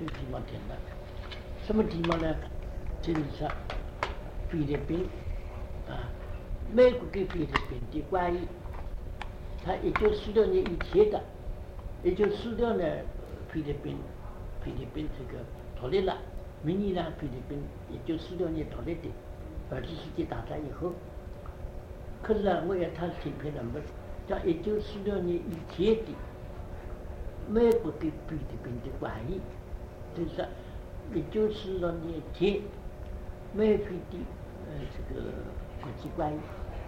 这个地方填的。什么地方呢？就是说菲律宾啊，美国跟菲律宾的关系，他1946年以前的，1946年菲律宾这个独立了，名义上菲律宾1946年独立的，二次世界大战以后。可是呢，我要他审判人们，像1946年以前的美国跟菲律宾的关系，就是说1946年前美菲的这个国际关系，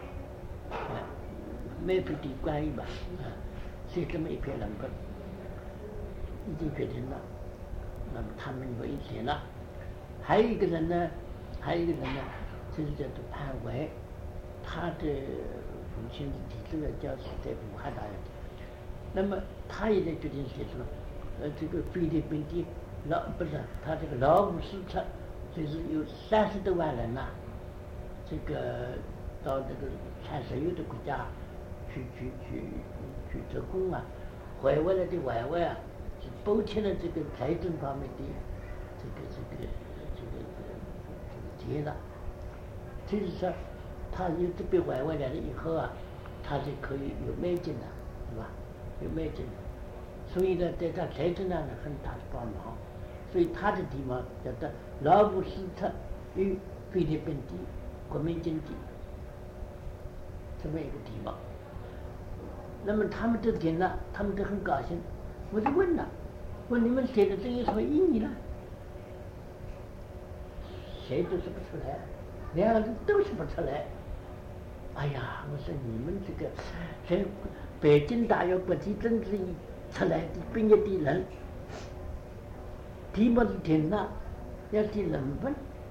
美菲的关系吧，是这么一篇人本，已经决定了。那么他们有一些了，还有一个人呢，就是叫做潘维。他的父亲是地质学教授，在武汉大学。那么他也在决定写出了，这个菲律宾的他这个劳务市场，就是有30多万人呐，这个到这个产石油的国家去做工啊，回来的外汇啊，是补贴了这个财政方面的这个钱了，就是说。他有这笔外汇来了以后啊，他就可以有美金了，是吧？有美金，所以呢，对他财政上呢很大的帮忙。所以他的地方叫做劳布斯特与菲律宾的国民经济这么一个地方。那么他们都听了，他们都很高兴。我就问了，问你们写的这有什么意义呢？谁都说不出来，两个人都说不出来。哎呀，我说你们这个在北京大学国际政治系出来的毕业的人，题目是填了，要写人本，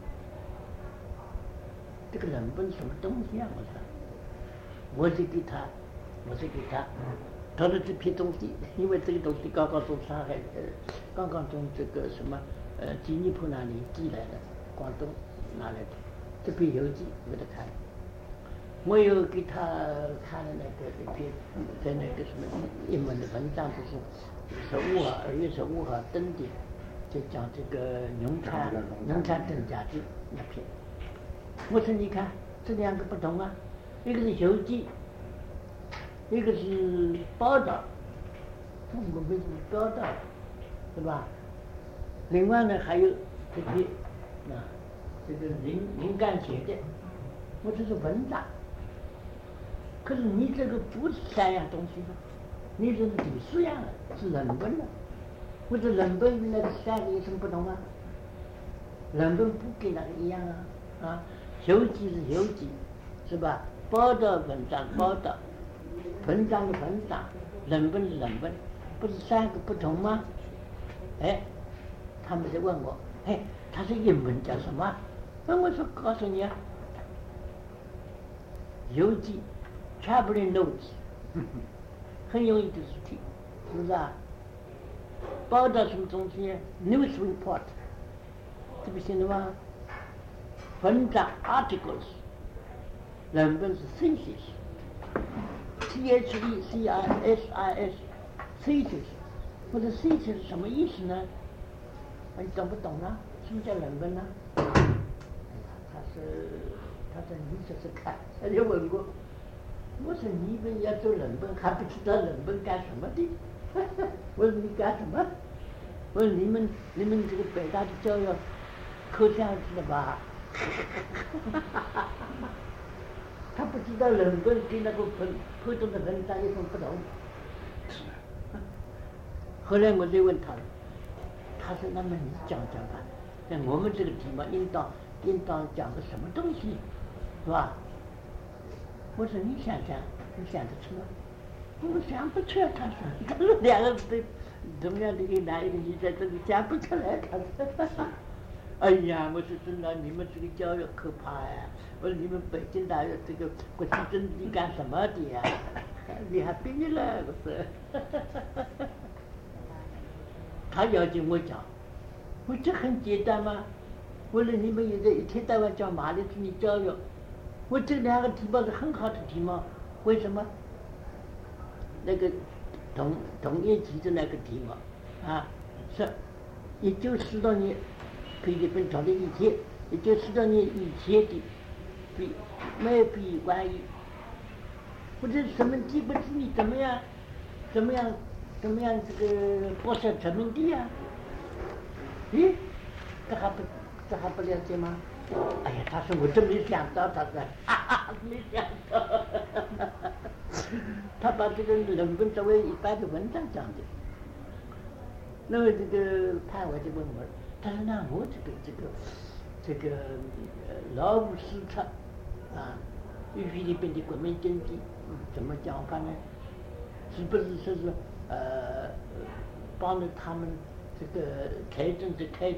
这个人本什么东西啊？我就给他投了这批东西，因为这个东西刚刚从上海刚刚从这个什么吉尼坡那里寄来的，广东拿来的这批邮寄给他看。我又给他看了一篇在那个什么英文的文章，就是2月15号登的，就讲这个农产增加的那篇。我说你看这两个不同啊，一个是邮寄，一个是报道，中国为什么报道，是吧？另外呢还有这些这个灵感写的，我这是文章。可是你这个不是3样东西吗？你这是第4样了，是人本了。我说人本与那个3个有什么不同啊？人本不跟那个一样啊，邮寄是邮寄，是吧？报道文章报道，文章的文章，人本是人本，不是3个不同吗？哎，他们在问我，哎，他是英文叫什么？那我说告诉你啊，邮寄。Traveling notes， 很容易就是题，是不是啊？报道什么东西 ？News report， 这不行的吗？文章 articles， 人本是 thesis，thesis，thesis，或者 thesis 是什么意思呢？你懂不懂啊？什么叫人本呢？哎呀，他在你这是看，他就问过。我说你们要做人本还不知道人本干什么的？我说你干什么？我说你们这个北大的教育可这样子的吧？他不知道人本跟那个普通的文章有什么不同。后来我再问他，他说那么你讲吧，在我们这个地方应当讲个什么东西，是吧？我说你想得出吗？我想不出来，他说2个人同样的一个男一个女在这里想不出来，他说哎呀，我说真的，你们这个教育可怕呀！我说你们北京大学这个国际政治干什么的呀？你还毕业了，我说他要求我讲，我这很简单嘛。我说你们现在一天到晚讲马列主义教育。我这2个题目是很好的题目，为什么？那个同业级的那个题目啊，是 1946年菲律宾成立以前，1946年以前的没有比关于或者殖民地不知你怎么样这个剥削殖民地啊？咦，这还不了解吗？哎呀，他说我真没想到，他说，没想到，他把这个人文作为一般的文章讲的。那么这个潘伟就问我，他说那我这个劳务视察啊，与菲律宾的国民经济怎么讲法呢？是不是说是帮着他们这个财政的开支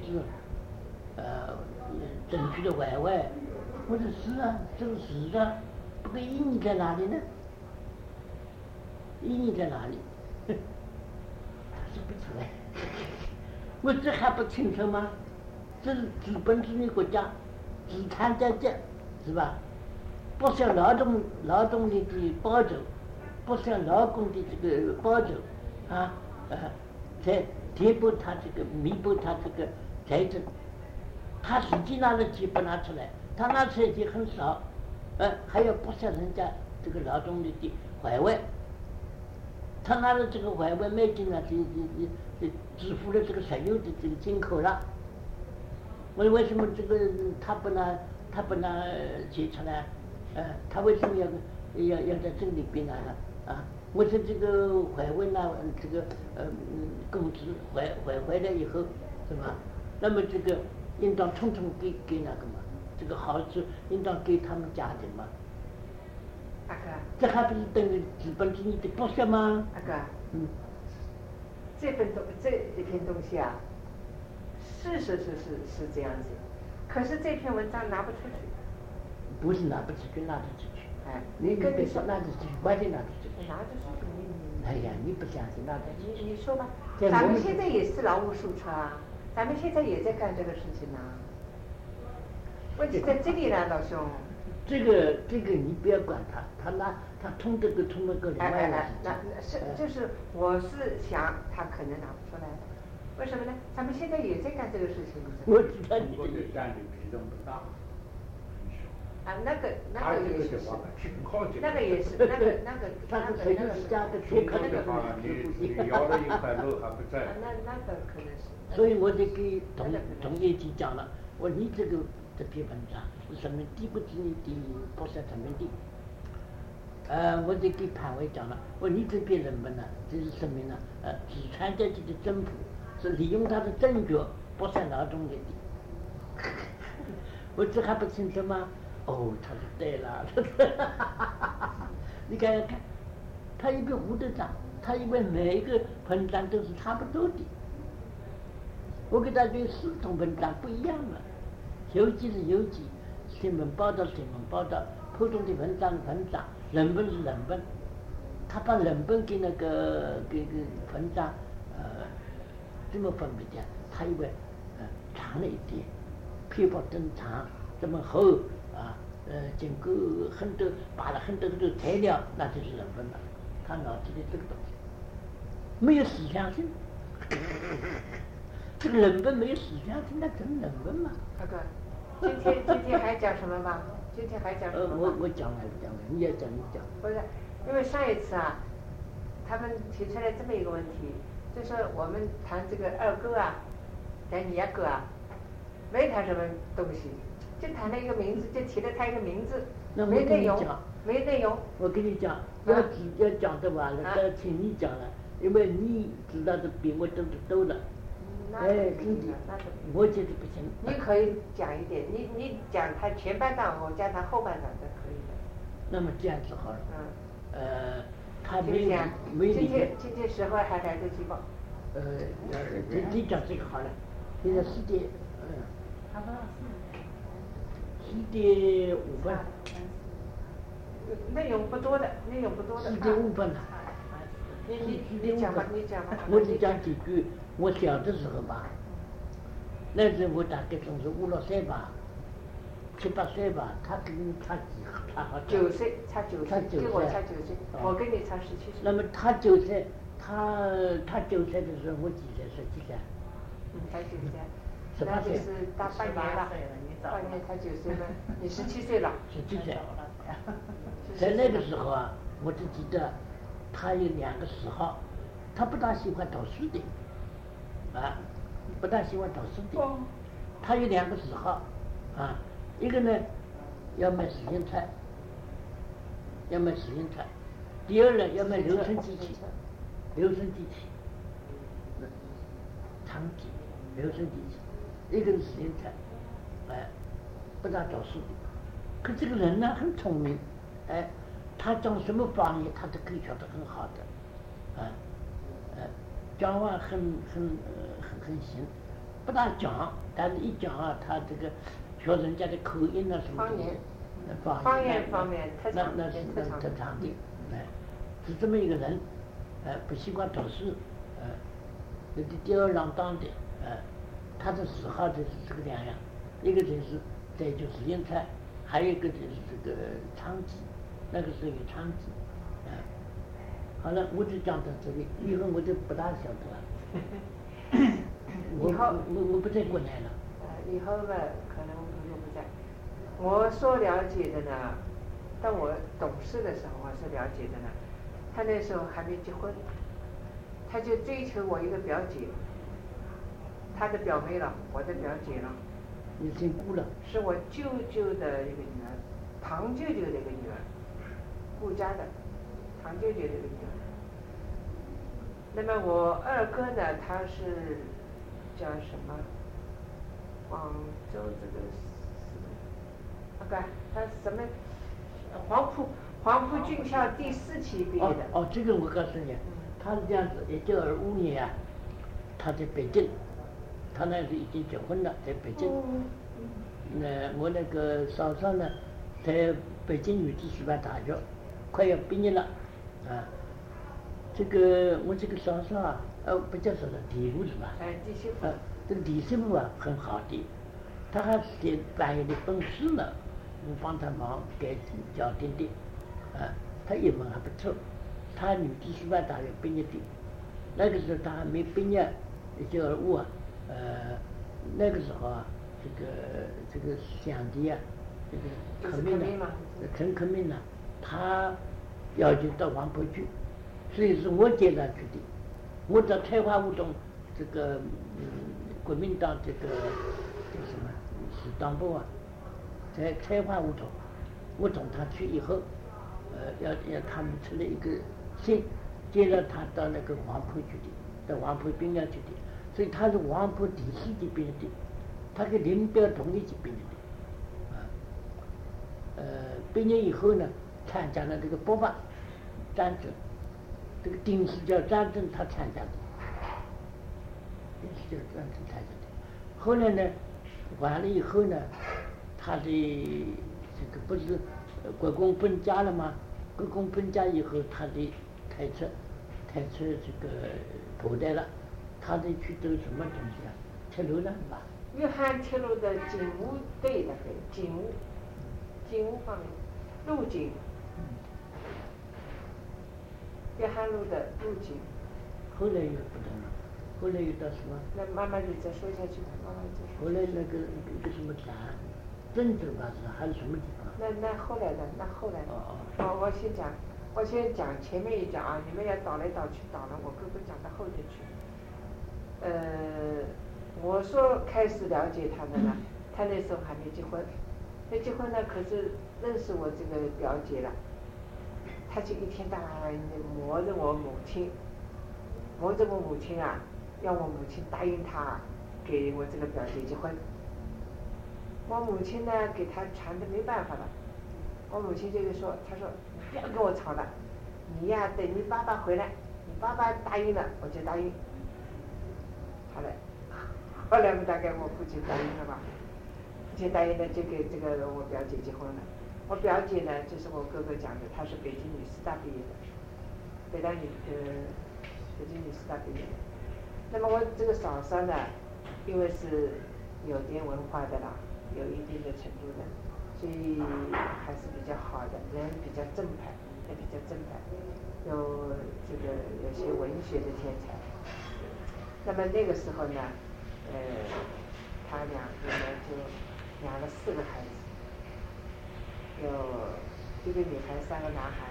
争取了外汇？我说是啊，这个是啊，不过意义在哪里呢？意义在哪里？他说不出来。我这还不清楚吗？这是资本主义国家，资产阶级是吧？不向劳动力的报酬，不向劳工的这个报酬啊，才填补他这个弥补他这个财政。他实际拿的钱不拿出来，他拿出来钱很少，还要剥削人家这个劳动力的外汇。他拿了这个外汇美金啊，就支付了这个石油的这个进口了。为什么这个他不拿钱出来？他为什么要在这里边拿呢？啊，我说这个外汇呢，这个工资还回来以后，是吧？那么这个应当统统给那个嘛，这个好处应当给他们家庭嘛。 阿哥， 这还不是等于资本主义的剥削吗？ 阿哥，这一篇东西啊，是这样子，可是这篇文章拿不出去。 不是拿不出去，拿得出去。 哎， 你别说拿得出去，完全拿得出去。 拿得出去， 哎呀，你不相信拿得出去。 你说吧，咱们现在也是劳务署察啊，咱们现在也在干这个事情呢。问题在这里呢，老兄。 这个你不要管他，他通这个另外的事情。就是我是想他可能拿不出来的，为什么呢？咱们现在也在干这个事情。 我知道你。 我对占的比重不大。 啊，那个也是，那个也是， 他可以是加个贴靠的话， 你要了一块肉还不在。 那个可能是。 所以我就给同业去讲了，我你这篇文章是什么地不知你的剥削殖民地？我就给潘伟讲了，我你这篇人文呢，这是什么呢？资产阶级的政府是利用他的政权剥削劳动力的。我这还不清楚吗？哦，他说对了，你看，他一个胡的账，他以为每一个文章都是差不多的。我给他对4种文章不一样了，游记是游记，新闻报道新闻报道，普通的文章人文是人文。他把人文给那个文章这么分别的，他以为长了一点，篇幅真长，这么厚。经过把了很多材料，那就是人文了。他脑子里这个东西没有思想性，这个人文没有思想性，那成人文嘛？ 大哥，今天还讲什么吗？今天还讲什么吗？ 我讲了，你要讲。 不是，因为上一次啊，他们提出来这么一个问题，就说我们谈这个二哥啊，谈尼亚哥啊，没谈什么东西。就谈了一个名字，就提了他一个名字，没内容。 我跟你讲，要讲的话，那请你讲了，因为你知道的比我多了。真的，我觉得不行。 你可以讲一点，你讲他前半段，我讲他后半段就可以了。 那么这样子好了。他没今天时候还来得及吧？ 你讲这个好了，现在4点7:05。 内容不多的。 4:05了。 你讲吧。 我就讲几句。我小的时候吧，那时候我大概总是5、6岁吧，7、8岁吧。他跟你差好 9岁，差9岁，跟我差9岁，我跟你差17岁。 那么他9岁，他9岁的时候，我几岁？17岁。 才9岁， 18岁那就是大半年了，半年才9岁了，你17岁了。 17岁。在那个时候啊，我只记得他有2个嗜好，他不大喜欢读书的，啊，不大喜欢读书的。他有2个嗜好，啊，一个呢要买食品菜，要买食品菜；第二呢要买留声机器，留声机器，长机留声机器，一个是食品菜，哎，不大读书的。可这个人呢很聪明，哎，他讲什么方言他都可以学得很好的，啊，讲话很行，不大讲，但是一讲啊，他这个学人家的口音啊什么东西， 方言方面特长的，哎，是这么一个人，不习惯读书，有点吊儿郎当的，他的嗜好就是这个2样，一个就是在做实验菜，还有一个就是这个长鸡，那个时候有长鸡，好了，我就讲到这里，以后我就不大晓得了。我不在国内了。 以后吧，可能我不在。我所了解的呢，当我懂事的时候，我是了解的呢。他那时候还没结婚，他就追求我一个表姐，他的表妹了，我的表姐了。 你姓顾了？ 是我舅舅的一个女儿，堂舅舅的一个女儿，顾家的，堂舅舅的一个女儿。那么我2哥呢，他是叫什么？广州这个那个他什么？黄埔军校第4期毕业的。 这个我告诉你，他是这样子，1925年啊，他在北京，他那时已经结婚了，在北京。我那个嫂嫂呢，在北京女子师范大学，快要毕业了，啊。这个我这个嫂嫂啊，不叫嫂嫂，弟妇是吧？ 弟媳妇。 这个弟媳妇啊，很好的，她还是翻译的本书呢，我帮她忙给校订的，她英文还不错，她女子师范大学毕业的，那个时候她还没毕业，1925啊，那个时候啊，这个想的啊，这个革命啊，陈克命啊，他要求到黄埔去。所以是我接他去的，我到采花梧桐这个国民党这个叫什么市党部啊，在采花梧桐，我同他去以后，要他们出了一个信，接了他到那个黄埔去的，到黄埔兵校去的，所以他是黄埔第4级毕业的，他跟林彪同一级毕业的，毕业以后呢，参加了这个北伐战争。这个丁氏叫战争，他参加的，丁氏叫战争参加的。后来呢，完了以后呢，他的这个不是国共分家了吗？国共分家以后，他的开车这个破坏了，他得去走什么东西啊？铁路了吧？ 粤汉铁路的警务队的警务方面，路警。粤汉路的路警。 后来又不同了，后来又到什么？ 那慢慢的再说下去，慢慢再说。 后来那个一个什么站，郑州吧是还是什么地方？ 那后来的。我先讲前面一讲啊，你们要倒来倒去倒了，我哥哥讲到后头去。我说开始了解他的呢，他那时候还没结婚，没结婚呢，可是认识我这个表姐了。他就一天到晚磨着我母亲啊，要我母亲答应他给我这个表姐结婚。我母亲呢给他缠的没办法了，我母亲就是说，他说你不要跟我吵了，你呀等你爸爸回来，你爸爸答应了我就答应。好了，后来大概我父亲答应了吧，父亲答应了就给这个我表姐结婚了。我表姐呢，就是我哥哥讲的，她是北京女师大毕业的，北京女师大毕业的。那么我这个嫂嫂呢，因为是有点文化的啦，有一定的程度的，所以还是比较好的，人比较正派，有这个有些文学的天才。那么那个时候呢， 他两个呢就养了4个孩子，有1个女孩3个男孩。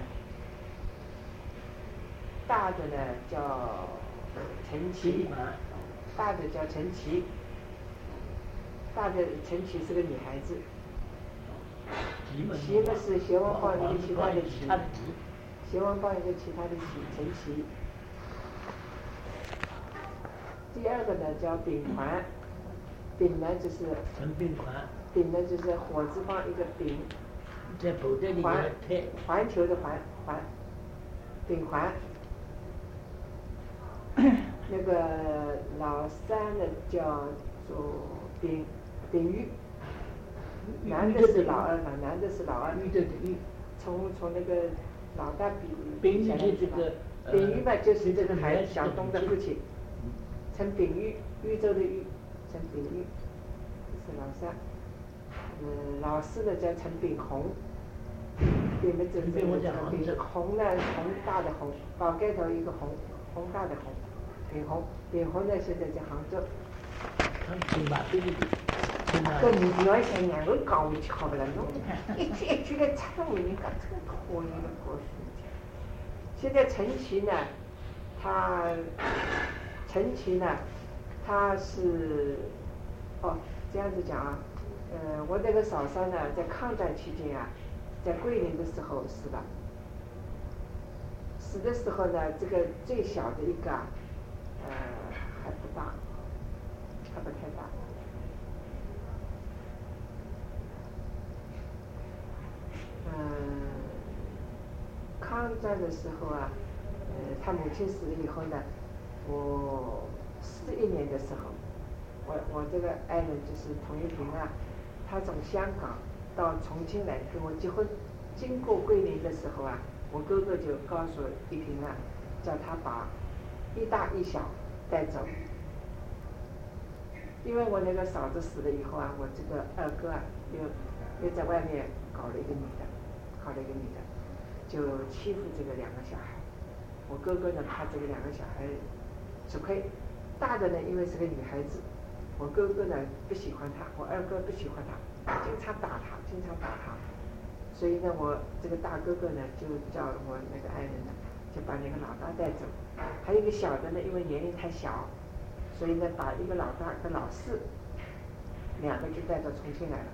大的呢叫陈琦，大的叫陈琦，大的陈琦是个女孩子。琦呢是邪王帮一个其他的琦，邪王帮一个其他的琦，陈琦。第二个呢叫秉环，秉呢就是陈秉环， 秉呢就是火字旁一个秉， 在部队里面环球的环，秉环。那个老三呢叫做秉玉，男的是老二嘛，男的是老二。 玉的玉， 从那个老大秉玉就这个秉玉嘛，就是这个孩子小东的父亲，陈秉玉，豫州的豫，陈秉玉，这是老三。老四呢叫陈秉宏，秉的就是秉宏呢，宏大的宏，宝盖头一个宏，宏大的宏。秉宏呢现在在杭州。搿你要想两个搞下去好不啦？侬一句来插到人家真可以了，过事情。现在陈琦呢，他是这样子讲啊，我那个嫂嫂呢，在抗战期间啊，在桂林的时候死了。死的时候呢，这个最小的一个还不大，还不太大。抗战的时候啊，他母亲死了以后呢，我41年的时候，我这个爱人就是童玉萍啊，他从香港到重庆来跟我结婚，经过桂林的时候啊，我哥哥就告诉玉萍啊，叫他把一大一小带走，因为我那个嫂子死了以后啊，我这个二哥啊又在外面搞了一个女的，就欺负这个2个小孩。我哥哥呢怕这个2个小孩吃亏，大的呢因为是个女孩子，我哥哥呢不喜欢她，我二哥不喜欢她，经常打她，所以呢我这个大哥哥呢就叫我那个爱人呢就把那个老大带走，还有一个小的呢因为年龄太小，所以呢把一个老大跟老四2个就带到重庆来了。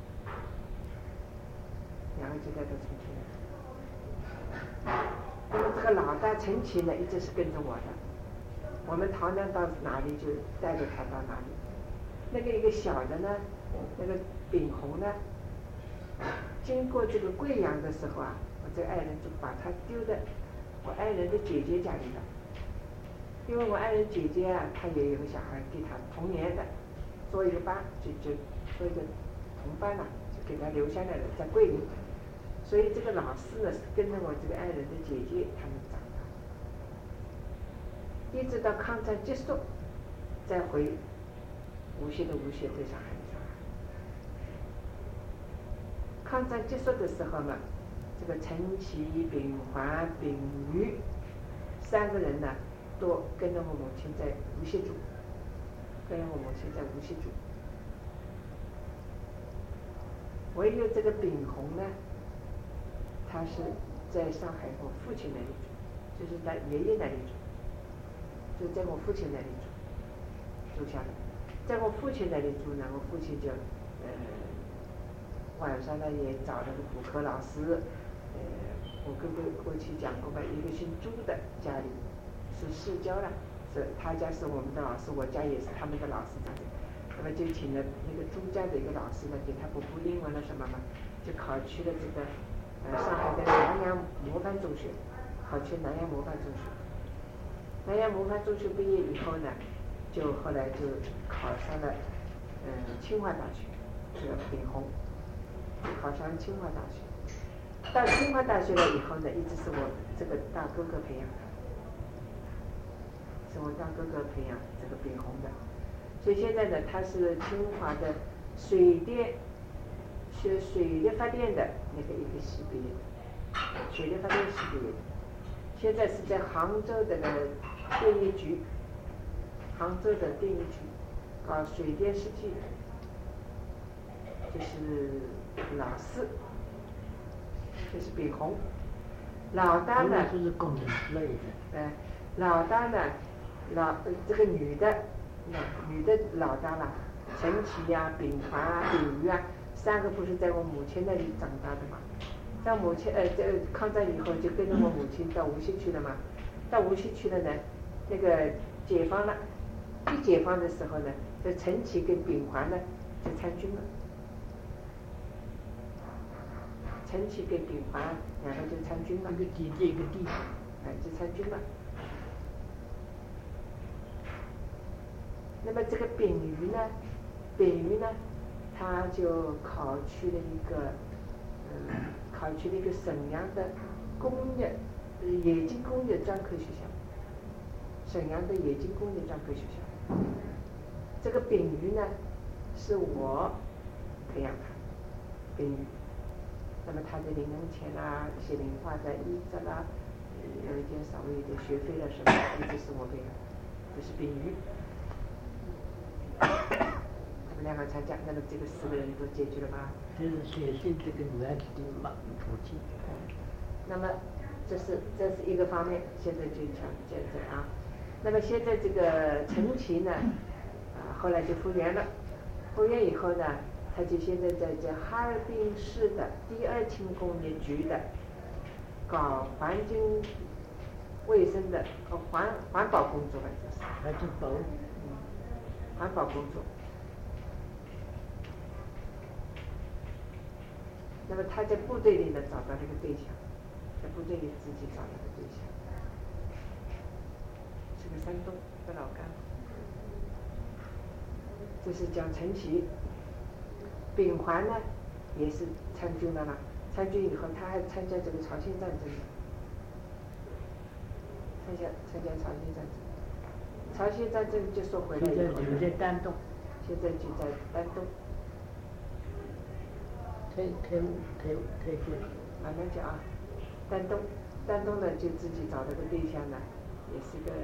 那么这个老大陈琦呢，一直是跟着我的，我们逃难到哪里就带着他到哪里。那个一个小的呢，那个秉宏呢，经过这个贵阳的时候啊，我这个爱人就把他丢在我爱人的姐姐家里了，因为我爱人姐姐啊，她也有个小孩跟她同年的，做一个班，就做一个同班了，就给他留下来了，在桂林。所以这个老四呢是跟着我这个爱人的姐姐他们长大，一直到抗战结束，再回无锡的无锡，对上海的上海。抗战结束的时候呢，这个陈琦、秉环、秉玉3个人呢，都跟着我母亲在无锡住，唯有这个秉宏呢，他是在上海我父亲那里住，就是在爷爷那里住，就在我父亲那里住下来。在我父亲那里住呢，我父亲就晚上呢也找了个补课老师，我哥哥过去讲过吧，一个姓朱的家里是世交了，是他家是我们的老师，我家也是他们的老师长的。那么就请了那个朱家的一个老师呢，给他补英文了什么嘛，就考去了这个上海的南洋模范中学，考去南洋模范中学。南洋模范中学毕业以后呢，就后来就考上了清华大学，这个秉宏考上清华大学。到清华大学了以后呢，一直是我这个大哥哥培养的，是我大哥哥培养这个秉宏的。所以现在呢，他是清华的学水力发电的那个一个系毕业的，水力发电系毕业的。现在是在杭州的电力局，杭州的电力局搞水电设计的，就是老四，就是秉宏。老大呢？ 就是工程师类的。 老大呢，这个女的老大了，陈琦啊、秉华啊、秉瑜啊，三个不是在我母亲那里长大的嘛？到母亲这抗战以后就跟着我母亲到无锡去了嘛。到无锡去了呢，那个解放了，一解放的时候呢，这陈琦跟秉华呢就参军了。陈琦跟秉华两个就参军了。 一个姐姐一个弟弟。 就参军了。那么这个秉瑜呢，他就考去了一个沈阳的冶金工业专科学校。沈阳的冶金工业专科学校。这个秉瑜呢，是我培养他，秉瑜。那么他的零用钱啊，一些零花的衣服啦，有一点稍微的学费了什么，一直是我给的，这是秉瑜。他们两个参加，那么这个4个人都解决了吧？ 这是写信这个女孩子的父亲。 那么这是一个方面，现在就讲见证啊。那么现在这个陈琦呢，后来就复员了，复员以后呢，他就现在在这哈尔滨市的第2轻工业局的搞环境卫生的环保工作吧，就是。 环境保护。 环保工作。那么他在部队里呢找到了一个对象，在部队里自己找了个对象，是个山东的老干部。这是讲陈琦。秉华呢也是参军了嘛，参军以后他还参加这个朝鲜战争，参加朝鲜战争。朝鲜战争结束回来以后， 现在在丹东。 现在就在丹东。 退休。 慢慢讲啊，丹东呢就自己找了个对象呢，也是一个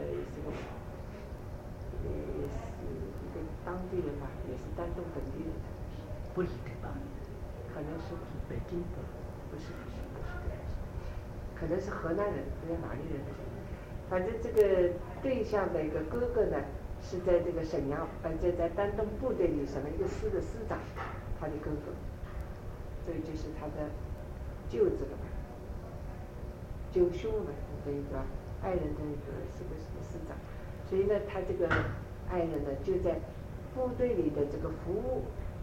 当地人嘛，也是丹东本地人。 不是的吧？ 可能是北京的。 不是，可能是河南人，不知道哪里人。反正这个对象的一个哥哥呢，是在这个沈阳，在丹东部队里什么一个师的师长，他的哥哥，这个就是他的舅子了嘛，舅兄嘛，的一个爱人的一个是个师长，所以呢，他这个爱人呢就在部队里的这个服务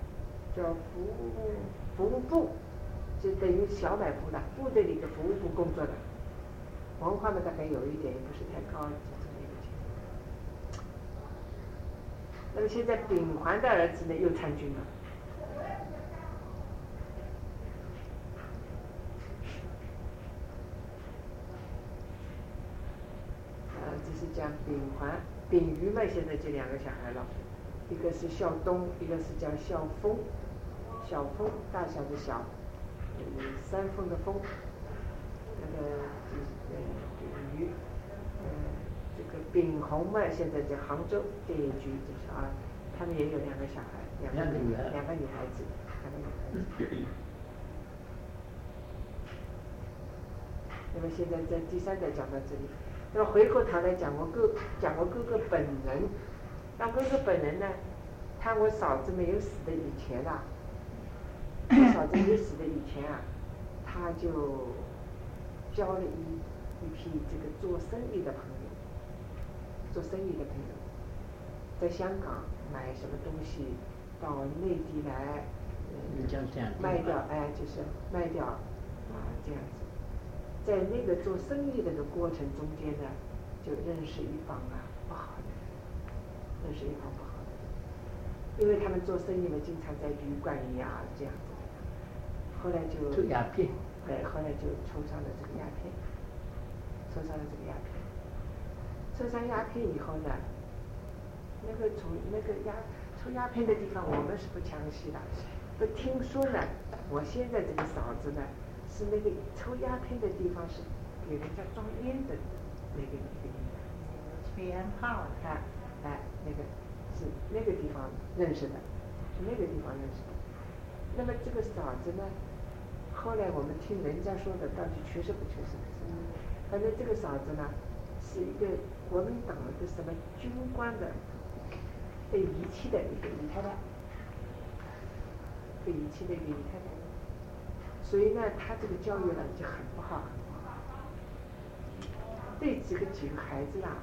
部，就等于小卖部了，部队里的服务部工作的。文化呢大概有一点，也不是太高，就这么一个情况。那么现在秉环的儿子呢又参军了。这是讲秉环，秉瑜嘛，现在就2个小孩了，一个是孝东，一个是叫孝丰，小丰大小的小，山峰的峰，那个秉瑜，这个秉宏嘛，现在在杭州电影局，就是啊，他们也有2个小孩，2个女孩子。那么现在在第3代讲到这里，那么回过头来讲我哥哥本人，那哥哥本人呢，我嫂子没有死的以前啊，嫂子没有死的以前啊，他就交了一批这个做生意的朋友，在香港买什么东西到内地来，卖掉，就是卖掉这样子。在那个做生意的过程中间呢，就认识一帮不好的人，因为他们做生意嘛，经常在旅馆里这样子的，后来就抽鸦片， 后来就抽上了这个鸦片，抽上鸦片以后呢，抽鸦片的地方我们是不强行的，不听说呢，我现在这个嫂子呢。是那个抽鸦片的地方是给人家装烟的那个地方， 吹烟炮， 那个是是那个地方认识的，是那个地方认识的。那么这个嫂子呢，后来我们听人家说的，到底确实不确实？反正这个嫂子呢，是一个国民党的什么军官的被遗弃的一个姨太太，被遗弃的一个姨太太。所以呢，她这个教育呢就很不好，很不好。对几个孩子啊，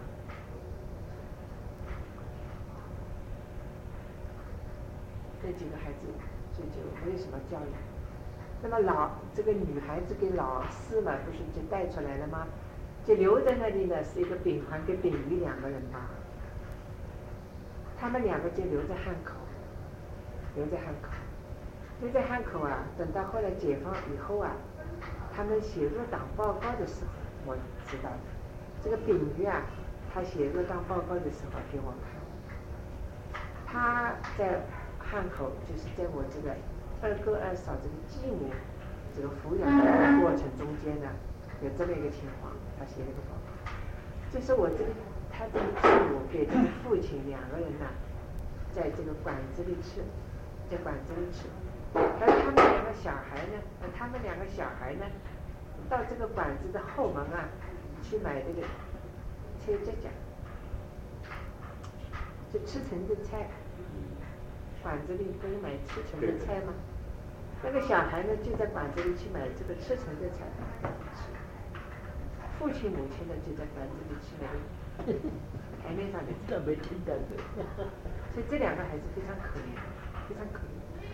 这几个孩子就没有什么教育。那么这个女孩子跟老四嘛，不是就带出来了吗？就留在那里呢，是一个秉环跟秉玉两个人吧。他们两个就留在汉口，留在汉口啊。等到后来解放以后啊，他们写入党报告的时候，我知道的。这个秉玉啊，他写入党报告的时候给我看，他在汉口，就是在我这个二哥二嫂这个继母这个抚养的过程中间呢，有这么一个情况，他写了个报告，就是他这个继母给这个父亲两个人呢，在这个馆子里吃，而他们两个小孩呢，到这个馆子的后门啊，去买这个菜夹夹，就吃成的菜。馆子里不是买吃成的菜吗？那个小孩呢，就在馆子里去买这个吃成的菜吃。父亲母亲呢，就在馆子里吃那个台面上的菜。 没听到的。 所以这两个孩子非常可怜，非常可怜。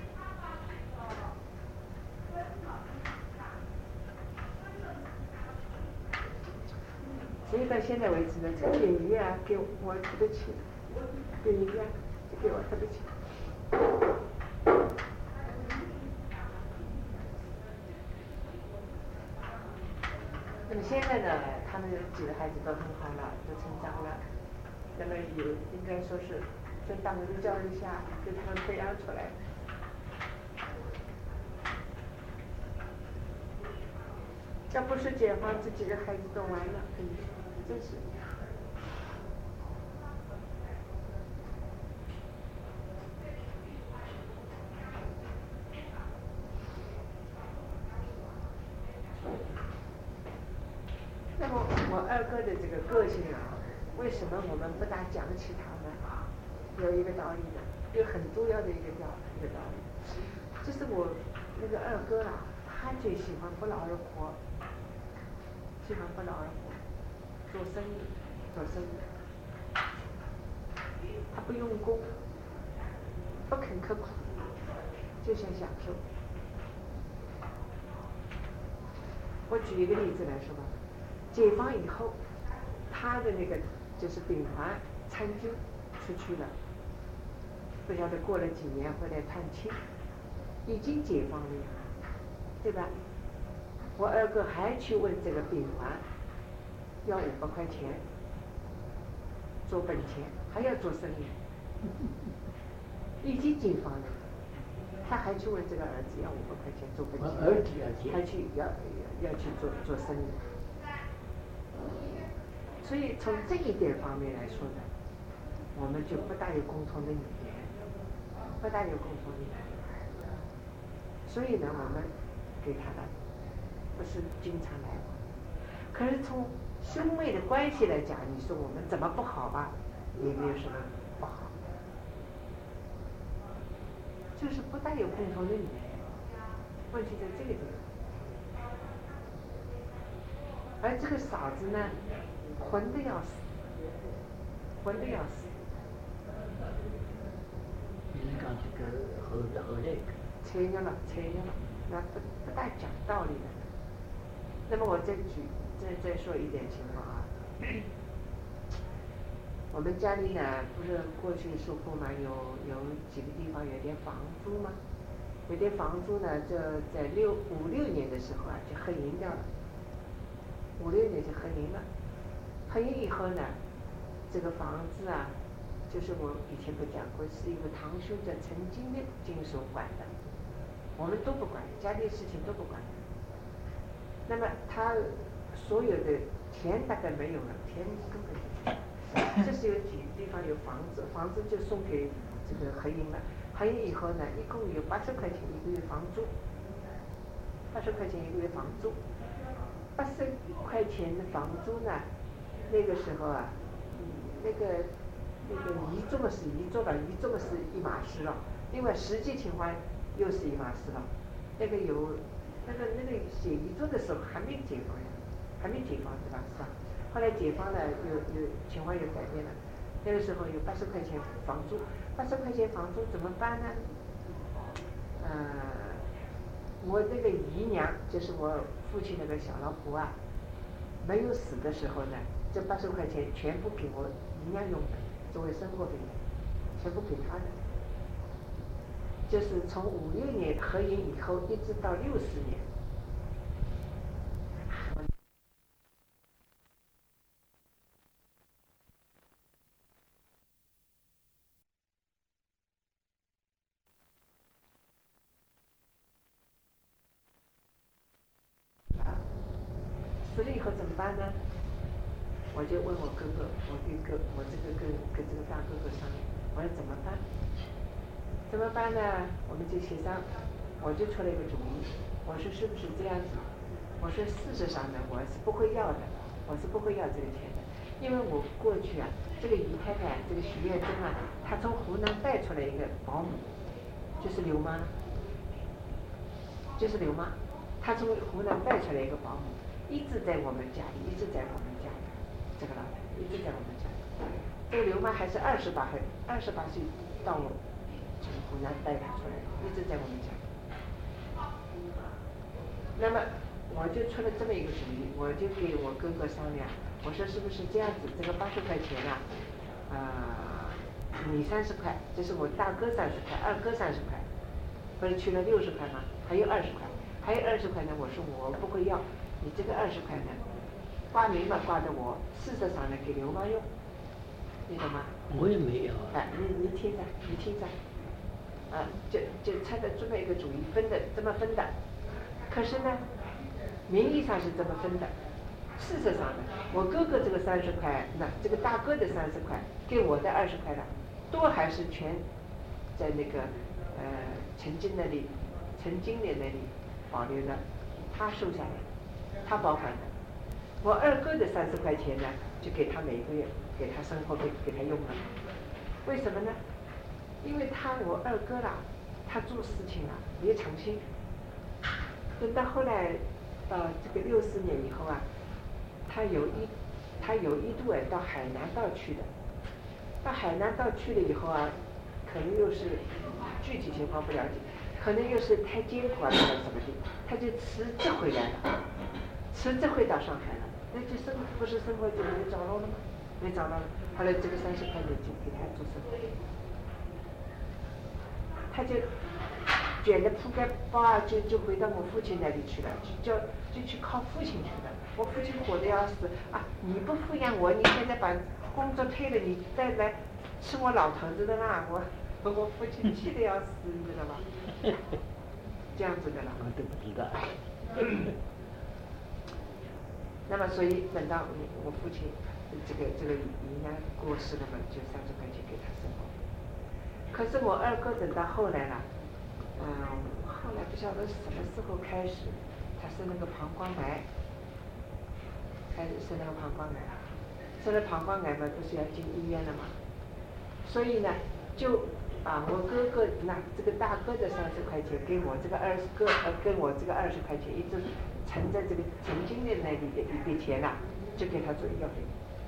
所以到现在为止呢，这个秉玉啊，给我特别气，秉玉啊，给我特别气。那么现在呢，他们几个孩子都很好了，都成长了。那么也应该说是在党的教育下给他们培养出来。要不是解放，这几个孩子都完了，真是。那么我二哥的这个个性啊，为什么我们不大讲起他呢？有一个道理的，有很重要的一个道理，就是我那个二哥啊，他就喜欢不劳而获，做生意，他不用功，不肯刻苦，就想享受。我举一个例子来说吧，解放以后，他的那个就是秉环参军出去了，不晓得过了几年回来探亲，已经解放了呀，对吧？我二哥还去问这个秉环要500块钱做本钱，还要做生意，已经解放了，他还去问这个儿子要500块钱做本钱， 儿子还去要去做生意。所以从这一点方面来说呢，我们就不大有共同的语言，所以呢，我们给他的不是经常来往。可是从兄妹的关系来讲，你说我们怎么不好吧，也没有什么不好，就是不大有共同的语言，问题在这个地方。而这个嫂子呢，混得要死。 你讲这个后来吹牛了，那不大讲道理的。那么我再说一点情况啊。我们家里呢，不是过去说过嘛，有几个地方有点房租嘛，有点房租呢，就在5、6年的时候啊，就黑营掉了。5、6年就黑营了，黑营以后呢，这个房子啊，就是我以前不讲过，是一个堂兄叫陈金的经手管的，我们都不管，家里事情都不管。那么他所有的田大概没有了，田根本就这是是有几个地方有房子，房子就送给这个何英了。何英以后呢，一共有80块钱一个月房租，80块钱一个月房租，80块钱的房租呢，那个时候啊，那个一做的是一做了，一做的是1码事了，另外实际情况又是1码事了。那个写遗嘱的时候还没解放呀，还没解放是吧？是吧？后来解放了，有情况又改变了。那个时候有80块钱房租，80块钱房租怎么办呢？我那个姨娘就是我父亲那个小老婆啊，没有死的时候呢，这80块钱全部给我姨娘用的，作为生活费的，全部给她的。就是从56年合营以后，一直到60年。死了以后怎么办呢？我就问我哥哥，我这个跟这个大哥哥商量，我说怎么办？怎么办呢？我们就协商，我就出了一个主意，我说是不是这样子？我说事实上呢，我是不会要的，我是不会要这个钱的，因为我过去啊，这个姨太太，这个许月珍啊，她从湖南带出来一个保姆，就是刘妈，她从湖南带出来一个保姆。一直在我们家里，一直在我们家里，这个老太太一直在我们家里。这个刘妈还是28岁到我从湖南带她出来，一直在我们家里。那么我就出了这么一个主意，我就给我哥哥商量，我说是不是这样子？这个80块钱啊，你30块，这是我大哥30块，二哥30块，不是去了60块吗？还有20块，还有20块呢。我说我不会要。你这个20块呢，挂名嘛挂的我，事实上呢给刘妈用，你懂吗？ 我也没有。 你听着，就猜的这么一个主意，这么分的。可是呢，名义上是这么分的，事实上呢，我哥哥这个30块，那这个大哥的30块，给我的20块了，都还是全在那个陈经理那里保留的，他收下来。他保管的，我二哥的30块钱呢，就给他每个月给他生活费给他用了。为什么呢？因为我二哥啦，他做事情啊也诚心。等到后来到这个60年以后啊，他有一度到海南岛去的。到海南岛去了以后啊，可能又是具体情况不了解，可能又是太艰苦啊，什么的，他就辞职回来了。辞职回到上海了，那就不是生活就没找到了吗？没找到了，后来这个30块钱就给他做生活，他就卷着铺盖包啊，就回到我父亲那里去了，就去靠父亲去了。我父亲火得要死啊！你不抚养我，你现在把工作退了，你再来吃我老头子的啦！我父亲气得要死，你知道吧？这样子的了。 我都不知道。 那么，所以等到我父亲这个姨娘过世了嘛，就30块钱给他生活。可是我二哥等到后来了，后来不晓得什么时候开始，他生那个膀胱癌，生了膀胱癌嘛，不是要进医院了嘛？所以呢，就把我哥哥这个大哥的30块钱给我这个跟我这个20块钱，一直存在这个陈经理那里的一笔钱啦，就给他做医药费，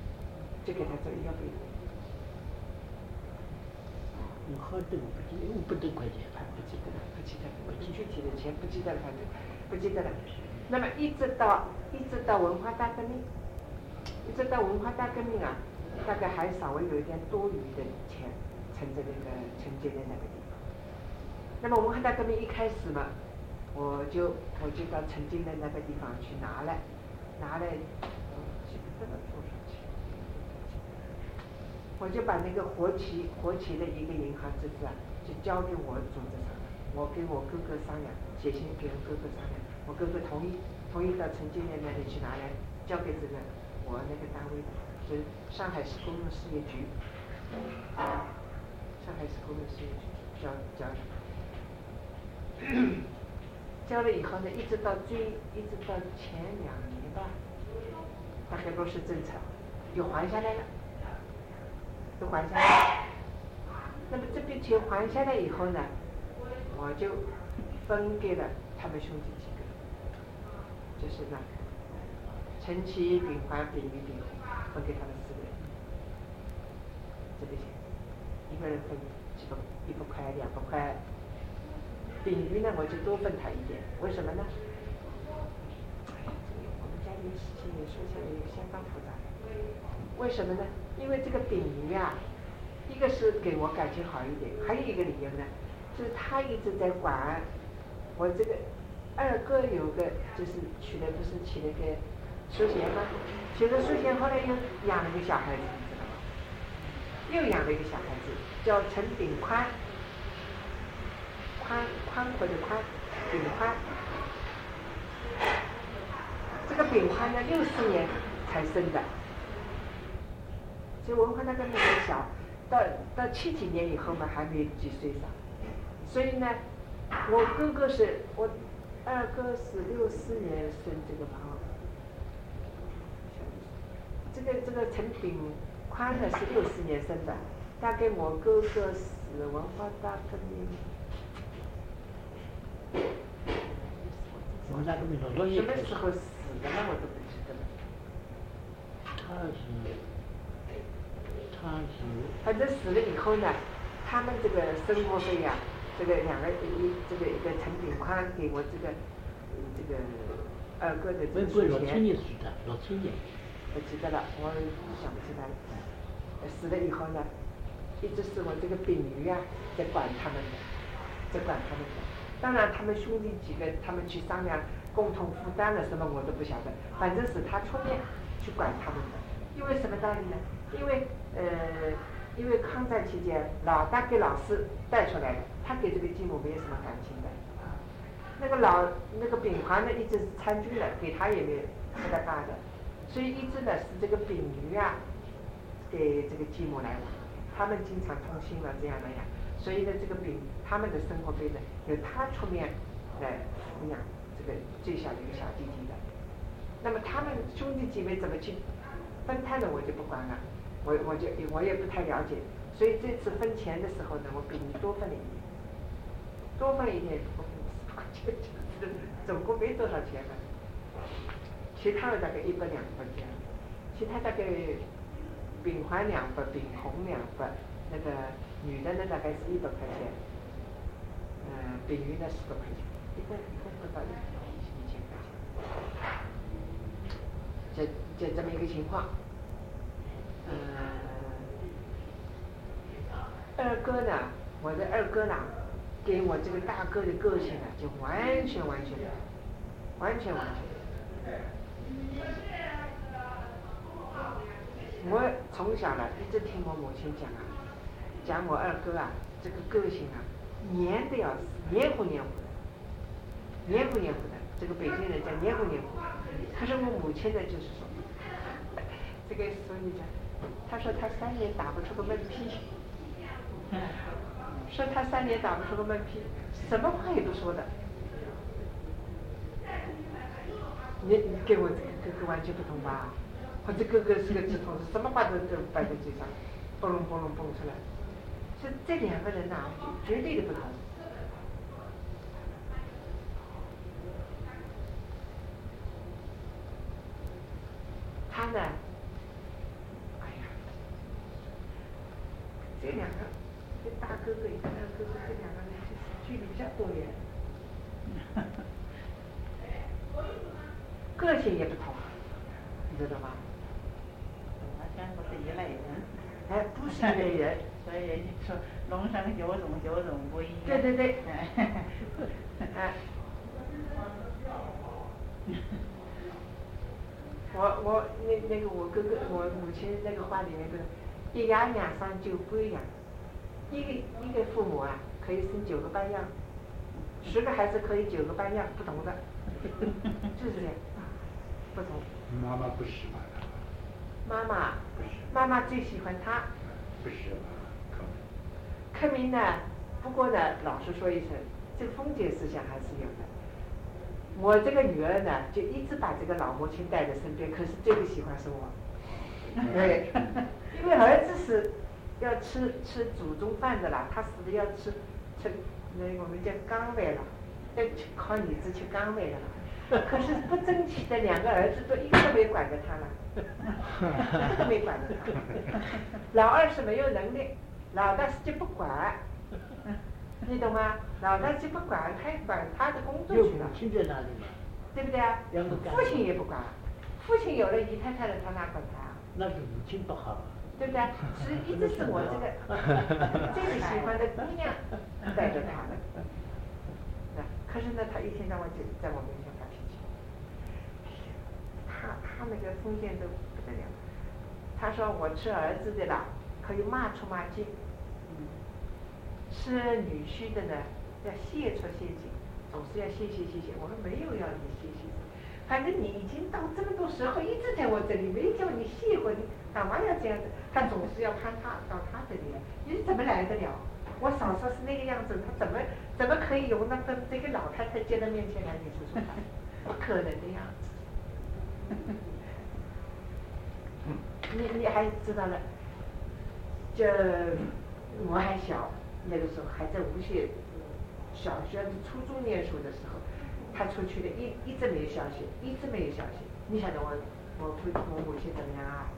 我好多500多块钱吧， 不记得了，我具体的钱不记得了，反正不记得了。那么一直到文化大革命，啊，大概还稍微有一点多余的钱存在那个陈经理那个地方。那么文化大革命一开始嘛，我就到陈经理那个地方去拿来，记不得了多少钱，我就把那个活期的一个银行支支啊，就交给我组织上了。我给我哥哥商量，写信给我哥哥商量，我哥哥同意到陈经理那里去拿来，交给这个我那个单位的。 就是上海市公路事业局，上海市公路事业局交的，交了以后呢，一直到前2年吧，大概落实政策，又还下来了，都还下来了。那么这笔钱还下来以后呢，我就分给了他们兄弟几个，就是呢，陈其、秉环、秉于、秉红，分给他们4个人。这笔钱，一个人分100块、200块。秉于呢，我就多分他一点，为什么呢？我们家里的事情也说起来也相当复杂。为什么呢？因为这个秉于啊，一个是给我感情好一点，还有一个理由呢，就是他一直在管我这个二哥，有个就是不是娶了个淑贤吗？娶了淑贤，后来又养了个小孩子，你知道吗？又养了一个小孩子，叫陈秉宽。宽阔的宽，秉宽。这个秉宽呢，64年才生的，所以文化大概那么小，到70几年以后嘛，还没几岁上。所以呢，我二哥是64年生这个嘛，这个陈秉宽呢是64年生的，大概我哥哥是文化大革命。 文化大革命什么时候死的呢？我都不记得了。反正死了以后呢，他们这个生活费呀，这个一个陈秉宽给我这个二哥的这个钱。 67年死的，67年。 我记得了，我想不起来了。死了以后呢，一直是我这个秉于啊在管他们的。当然，他们兄弟几个，他们去商量共同负担了什么，我都不晓得。反正是他出面去管他们的，因为什么道理呢？因为抗战期间，老大给老四带出来的，他给这个继母没有什么感情的。那个秉环呢，一直是参军的，给他也没有不大大的，所以一直呢是这个秉于啊，给这个继母来往，他们经常通信了这样那样。所以呢，这个他们的生活费呢，由他出面来抚养这个最小的一个小弟弟的。那么他们兄弟姐妹怎么去分摊的，我就不管了，我也不太了解。所以这次分钱的时候呢，我比你多分了一点，多分一点，总共没多少钱呢。其他的大概100、200这样，其他大概秉环200，秉红200。那个女的呢，大概是100块钱，秉于呢10多块钱，一共不到1000块钱，这么一个情况。二哥呢，我的二哥呢，给我这个大哥的个性呢，就完全。我从小呢一直听我母亲讲我二哥啊，这个个性啊，黏得要死，黏糊的，这个北京人叫黏糊。可是我母亲呢，就是说，这个所以讲，他说他3年打不出个闷屁，什么话也不说的。你跟我这个哥哥完全不同吧？我这哥哥是个直筒子，什么话都摆在嘴上，蹦出来。这2个人呐，绝对的不同。他呢，哎呀，这2个，这大哥哥一个二哥哥，这2个人就是距离比较多远，个性也不同，你知道吗？ 完全不是一类人。 哎，不是一类人。 所以你说龙生九种不一样。 对。哎。我那个我哥哥，我母亲那个话里面的，1鸭2三9归养，一个父母啊可以生9个半样，10个孩子可以9个半样，不同的，就是这样，不同。 妈妈不喜欢他。 妈妈最喜欢他。 不是吧？ 克明呢，不过呢，老实说一声，这个封建思想还是有的。我这个女儿呢，就一直把这个老母亲带在身边，可是最不喜欢是我。对，因为儿子是要吃祖宗饭的啦，他死的要吃那我们叫岗位了，要靠儿子去岗位的了。可是不争气的两个儿子都一个都没管着他了，一个都没管着他。老二是没有能力，老大是就不管，你懂吗？老大就不管，他管他的工作去了。 亲在哪里嘛？ 对不对啊？父亲也不管，父亲有了姨太太了，他哪管他？ 那是母亲不好。 对不对？所以一直是我这个最喜欢的姑娘带着他的。可是呢，他一天到晚就在我面前发脾气。他那个封建都不得了。他说我吃儿子的啦，可以骂出骂进。吃女婿的呢，要谢出谢进，总是要谢。我说没有要你谢，反正你已经到这么多时候一直在我这里，没叫你谢过，你干嘛要这样子？他总是要攀他到他这里来，你怎么来得了？我嫂嫂是那个样子，他怎么可以由那个这个老太太接到面前来？你说说看，不可能的样子。你还知道了？这我还小，那个时候还在无锡小学、初中念书的时候，他出去的一直没有消息，一直没有消息。你晓得我母亲怎么样啊？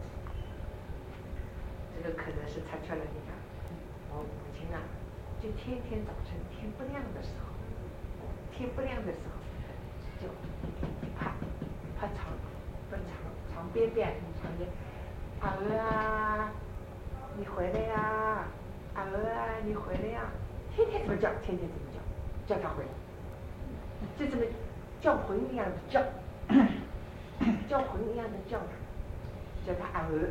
这个可能是他缺了你看，我母亲啊，就天天早晨天不亮的时候，就爬床边阿娥啊，你回来呀！阿娥啊，你回来呀！天天怎么叫他回来，就这么叫魂一样的叫他阿娥。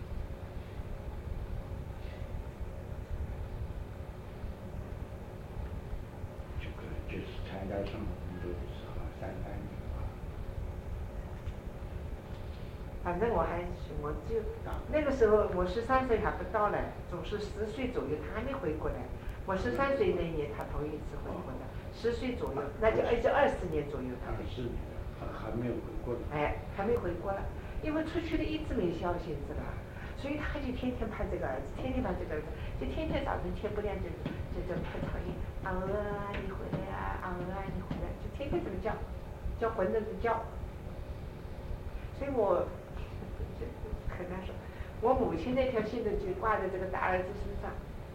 这个就是参加什么工作的时候，3、4年吧。 反正我就那个时候我13岁还不到嘞，总是10岁左右，他还没回过来。我13岁那年他头一次回国的，10岁左右，那就24年左右他 24年，还没有回过来。 哎，还没回国了，因为出去的一直没消息，知道吧？所以他就天天盼这个儿子，就天天早晨天不亮就拍长音，阿娥啊你回来呀，阿娥啊你回来，就天天这么叫浑着叫。所以我很难说，我母亲那条线的就挂在这个大儿子身上。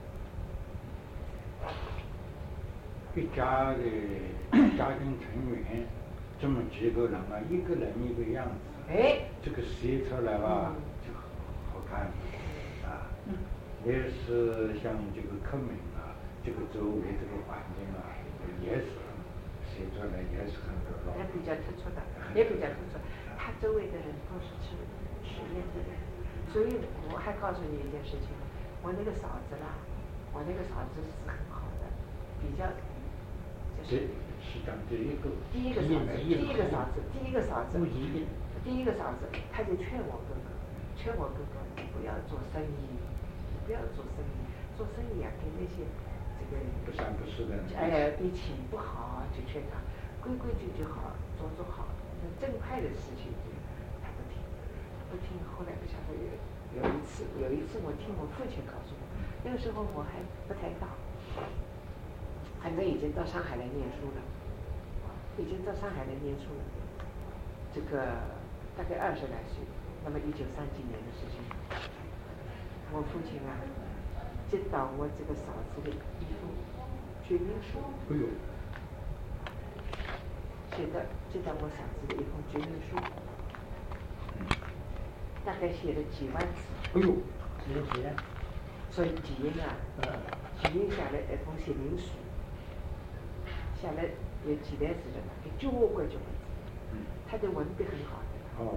一家的家庭成员这么几个人啊，一个人一个样子，这个写出来吧就好看啊。也是像这个克明啊，这个周围这个环境啊，也是写出来也是很热闹。 也比较突出。他周围的人都是吃烟的人，所以我还告诉你一件事情，我那个嫂子是很好的，比较就是讲第一个嫂子，他就劝我哥哥，你不要做生意，做生意啊，跟那些这个不三不四的， 比起不好，就劝他规矩矩好，做好，正派的事情，他不听。后来不晓得有一次我听我父亲告诉我，那个时候我还不太大，反正已经到上海来念书了，这个大概20来岁。那么1930年的事情，我父亲啊接到我这个嫂子的一封决命书，接到我嫂子的一封决命书，大概写了几万字。所以几印下来一封写明书，下来有几万字的了，给交关字。他的文笔很好的。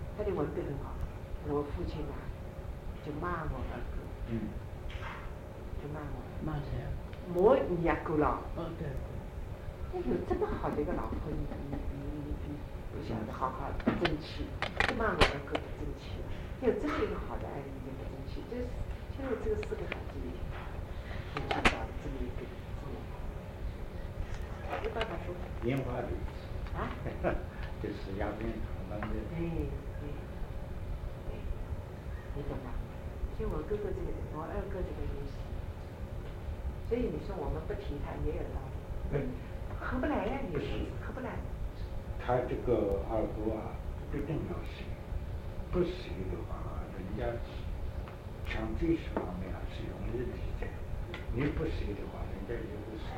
我父亲啊就骂我二哥。就骂我。 骂谁啊？ 骂你呀狗佬。 对。 有这么好的一个老婆，你不晓得好好争气，不骂我二哥不争气，有这么一个好的爱人也不争气，就是现在这个4个孩子里，你看到这么一个，没办法说。 烟花的啊？ 就是鸦片厂商的。 你懂吗？所以我哥哥这个人，我二哥这个也是，所以你说我们不提他也有道理。合不来呀，你说合不来。 他这个二哥啊，一定要学，不学的话，人家像这些方面是容易理解，你不学的话，人家也会失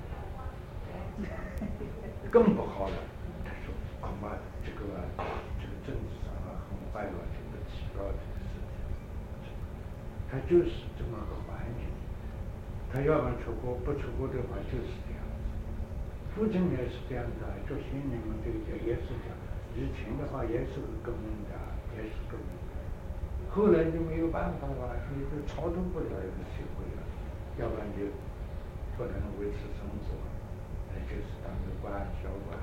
望。更不好了，他说恐怕这个政治上很快就会起到这个事情。他就是这么个环境，他要么出国，不出国的话就是这样子。父亲也是这样子啊，这些年嘛，这个也是这样。以前的话也是个革命家，也是革命家。后来就没有办法了，所以就操纵不了这个社会了，要不然就不能维持生活，那就是当个官小官，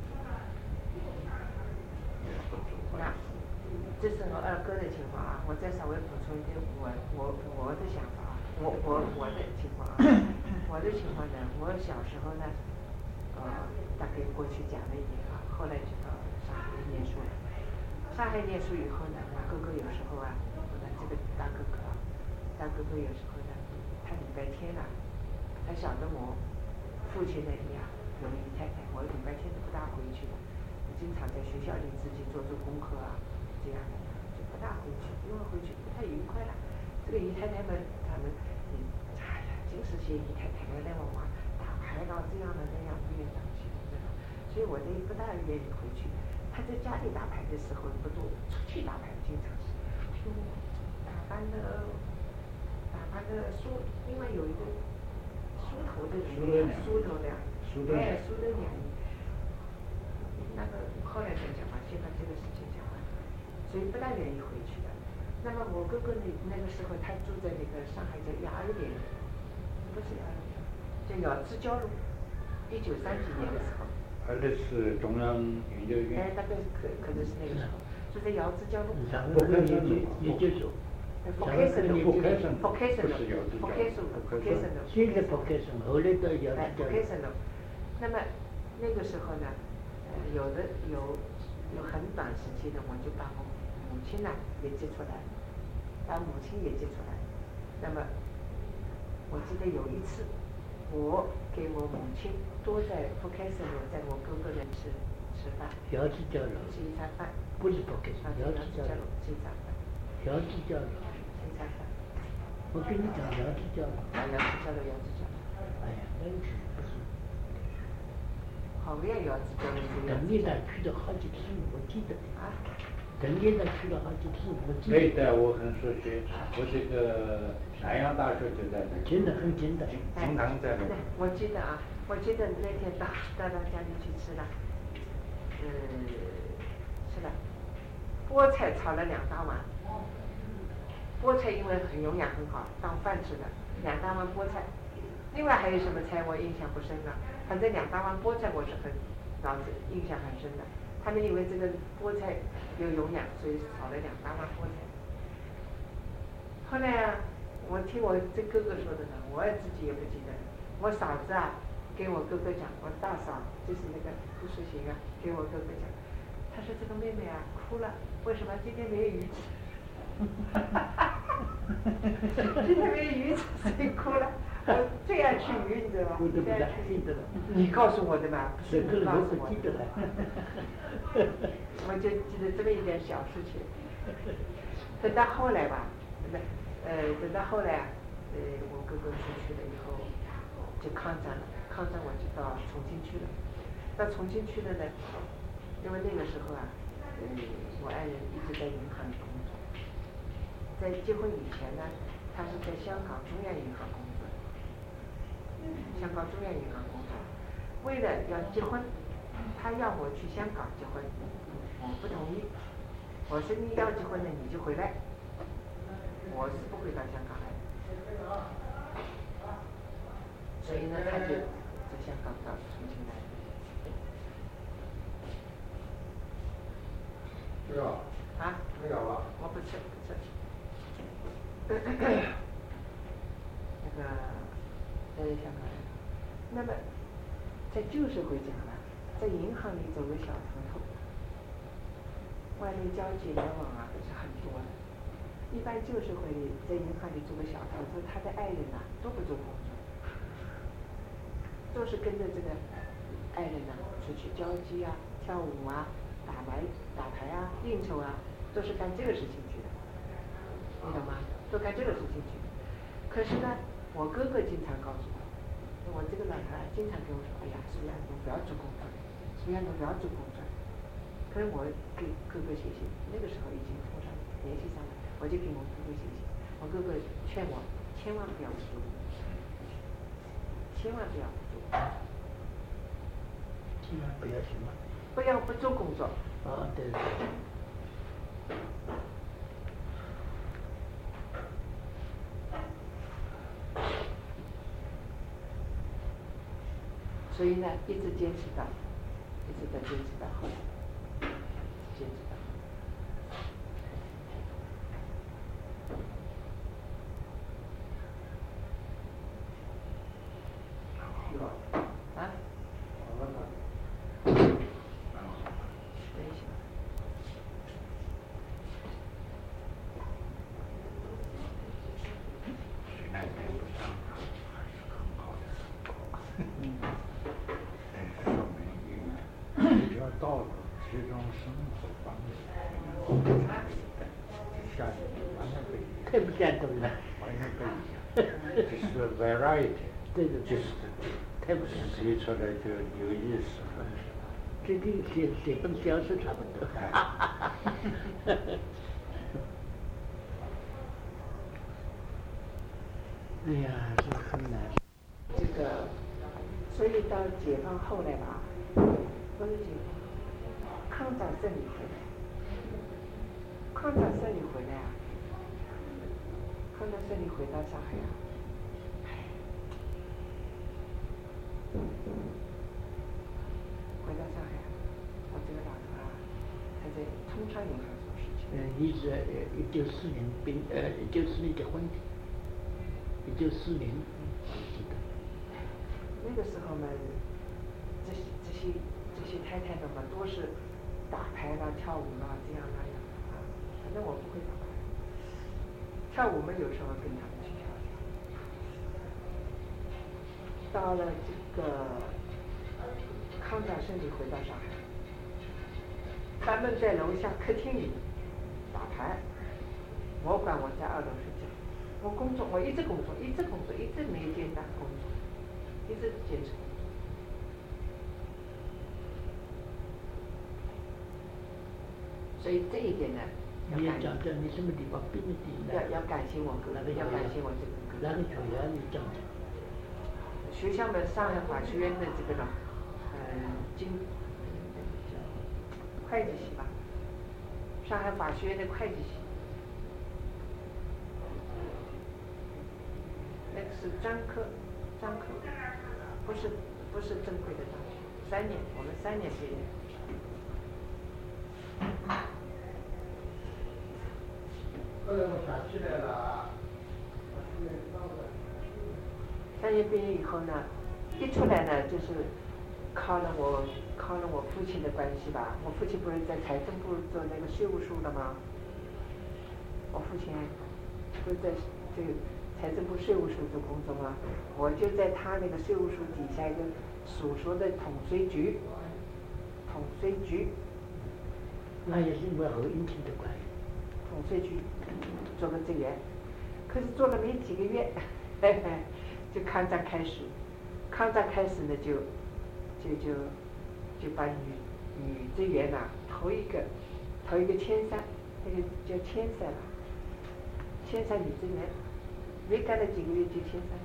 也不做坏事。 这是我二哥的情况啊，我再稍微补充一点我的想法啊，我的情况啊，我的情况呢，我小时候呢，大概过去讲了1年啊，后来就到上海念书了。上海念书以后呢，我哥哥有时候啊，我的这个大哥哥有时候呢，他礼拜天啊，他晓得我父亲那里啊有姨太太，我礼拜天都不大回去的，经常在学校里自己做功课啊。这样的就不大回去，因为回去不太愉快了。这个姨太太们，他们，哎呀，尽是些姨太太来往往，打牌了这样的那样不愿意去这种，所以我这不大愿意回去。他在家里打牌的时候不多，出去打牌经常是，打扮的梳，因为有一个梳头的人，梳头的，梳头娘，那个后来再讲吧，先把这个事情讲完。所以不大愿意回去的。那么我哥哥那个时候，他住在那个上海叫雅尔点，不是雅尔点，叫姚志交路。1930几年的时候。 那是中央研究院。 大概可能是那个时候，住在姚志交路。 不开生研究所。 不开生的， 不开生的。 现在不开生，后来到姚志交路。 不开生的。那么那个时候呢，有很短时期的，我就把我母亲呢也接出来，把母亲也接出来。那么我记得有一次，我给我母亲多在不开生路，在我哥哥那吃饭。 姚志交路。 吃一餐饭。 不是不开生，姚志交路。 吃一餐饭。 姚志交路。 吃一餐饭。 我跟你讲姚志交路。 姚志交路。 哎呀，那个不是。 好个呀，姚志交路。 等你那去了好几次，我记得。啊。等你那去了好几次，我记得。 那一带我很熟悉，我这个南洋大学就在那。 近的很近的。 经常在那。 我记得啊，我记得那天到他家里去吃了，吃了菠菜炒了2大碗。菠菜因为很营养很好，当饭吃的，2大碗菠菜。另外还有什么菜我印象不深了，反正2大碗菠菜我是脑子印象很深的。他们以为这个菠菜有营养，所以炒了2大碗菠菜。后来啊，我听我这哥哥说的呢，我自己也不记得了。我嫂子啊，给我哥哥讲，我大嫂就是那个胡淑行啊，给我哥哥讲，他说这个妹妹啊哭了，为什么今天没有鱼吃？今天没有鱼吃，所以哭了。我最爱吃鱼，你知道吗？最爱吃鱼。你告诉我的嘛，不是你告诉我的。我就记得这么一点小事情。等到后来吧，等到后来啊，我哥哥出去了以后，就抗战了。抗战我就到重庆去了。到重庆去了呢，因为那个时候啊，我爱人一直在银行里工作。在结婚以前呢，他是在香港中央银行工作。香港中央银行工作，为了要结婚，他要我去香港结婚，我不同意。我说你要结婚了你就回来，我是不会到香港来的。所以呢，他就在香港到重庆来。 不要。 啊？ 不要吧？ 我不吃，不吃。那个，香港人，那么在旧社会讲呢，在银行里做个小头头，外面交际来往啊是很多的。一般旧社会里在银行里做个小头头，他的爱人呐都不做工作，都是跟着这个爱人呐出去交际啊、跳舞啊、打牌啊、应酬啊，都是干这个事情去的，你懂吗？都干这个事情去。可是呢，我哥哥经常告诉我这个老头经常跟我说，哎呀，苏亚东不要做工作，苏亚东不要做工作。可是我给哥哥写信，那个时候已经通上联系上了，我就给我哥哥写信，我哥哥劝我千万不要做工作，千万不要做工作， 千万不要什么？ 不要不做工作。 哦，对。 所以呢，一直坚持到后来，坚持到。啊？ 道路这种生活方式，下去完全不一样。 太不赞同了。 完全不一样，就是 variety。 对的， 就是太不赞同。 写出来就有意思了。 这跟写本小说差不多。哎呀，这很难。 这个，所以到解放后来吧，不是解放。抗战胜利回来，抗战胜利回来啊，抗战胜利回到上海啊，回到上海，我这个老头啊，他在通商银行做事情。 你是1940年1940年结婚的，1940年，记得。 那个时候嘛，这些太太们嘛，都是打牌啦、跳舞啦，这样那样啊。反正我不会打牌，跳舞嘛，有时候跟他们去跳跳。到了这个抗战胜利回到上海，他们在楼下客厅里打牌，我管我在2楼睡觉。我工作，我一直工作，一直没间断工作，一直坚持。所以这一点呢， 你要讲讲你什么地方病的地方？ 要感谢我哥，要感谢我这个哥。 哪个学校你讲讲？ 学校们上海法学院的这个呢，会计系吧，上海法学院的会计系，那个是专科，不是正规的大学，3年，我们3年毕业。 后来我想起来了 3年毕业以后呢，一出来呢，就是靠了我父亲的关系吧。我父亲不是在财政部做那个税务署的吗？我父亲不是在这个财政部税务署做工作吗？我就在他那个税务署底下一个属所的统税局。 那也是因为和姻亲的关系。 统税局做个职员，可是做了没几个月，就抗战开始。抗战开始呢，就把女职员呐头一个迁山，那个叫迁山了，迁山女职员，没干了几个月就迁山。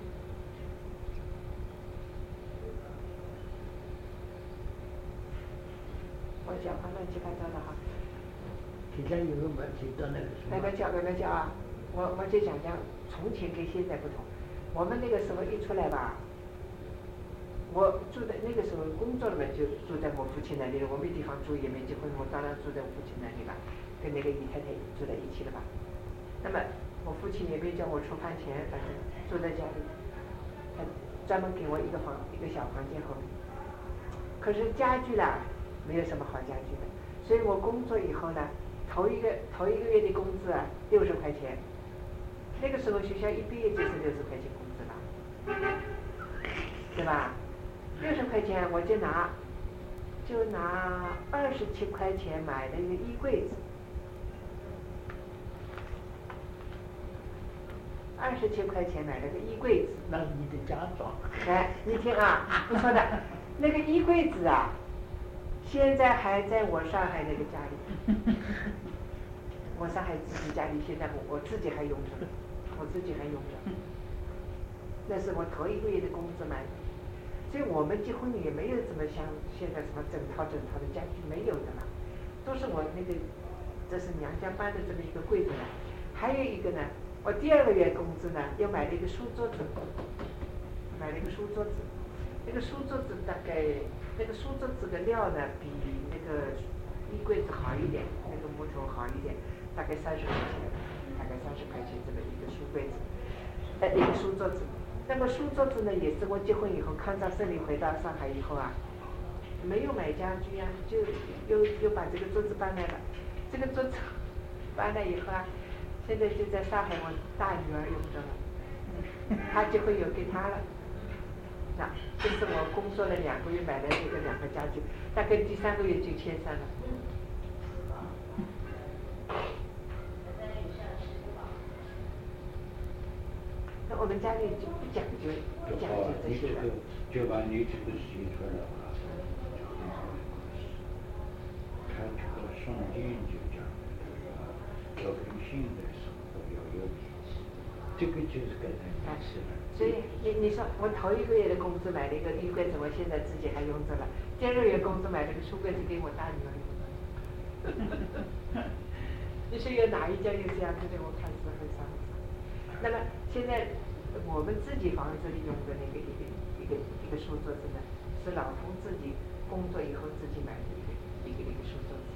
我讲话乱七八糟的哈。 现在有个问题到那个什么？ 慢慢讲啊！我就讲从前跟现在不同。我们那个时候一出来吧， 我住在那个时候工作了嘛，就住在我父亲那里了。我没地方住，也没结婚，我当然住在我父亲那里了，跟那个姨太太住在一起了吧。那么我父亲也没叫我吃饭钱，反正住在家里，他专门给我一个小房间后面。可是家具啦，没有什么好家具的，所以我工作以后呢，头一个月的工资啊，60块钱。那个时候学校一毕业就是60块钱工资了，对吧？60块钱我就拿27块钱买了一个衣柜子，27块钱买了个衣柜子。 那是你的家装。 哎，你听啊，不错的，那个衣柜子啊，现在还在我上海那个家里。我上海自己家里，现在我自己还用着，那是我头一个月的工资买的。所以我们结婚也没有怎么像现在什么整套的家具没有的了，都是我那个，这是娘家搬的这么一个柜子呢。还有一个呢，我第2个月工资呢又买了一个书桌子，那个书桌子大概那个书桌子的料呢比那个衣柜子好一点，那个木头好一点，大概30块钱这么一个书柜子，一个书桌子。那么书桌子呢，也是我结婚以后，抗战胜利回到上海以后啊，没有买家具啊，就又把这个桌子搬来了。这个桌子搬来以后啊，现在就在上海我大女儿用着了，她结婚有给她了。那这是我工作了2个月买的这个2个家具，大概第3个月就迁上了。那我们家里就不讲究这些了。 就把你这个写出来了，他这个诵经就讲要跟现代生活要有联系，这个就是跟人联系了。 所以你说我头1个月的工资买了一个衣柜子，我现在自己还用着了。第2个月工资买了个书柜子给我大女儿用。你说有哪一家有这样子的？我看是很少。那么现在我们自己房子里用的那个一个书桌子呢，是老公自己工作以后自己买的一个书桌子，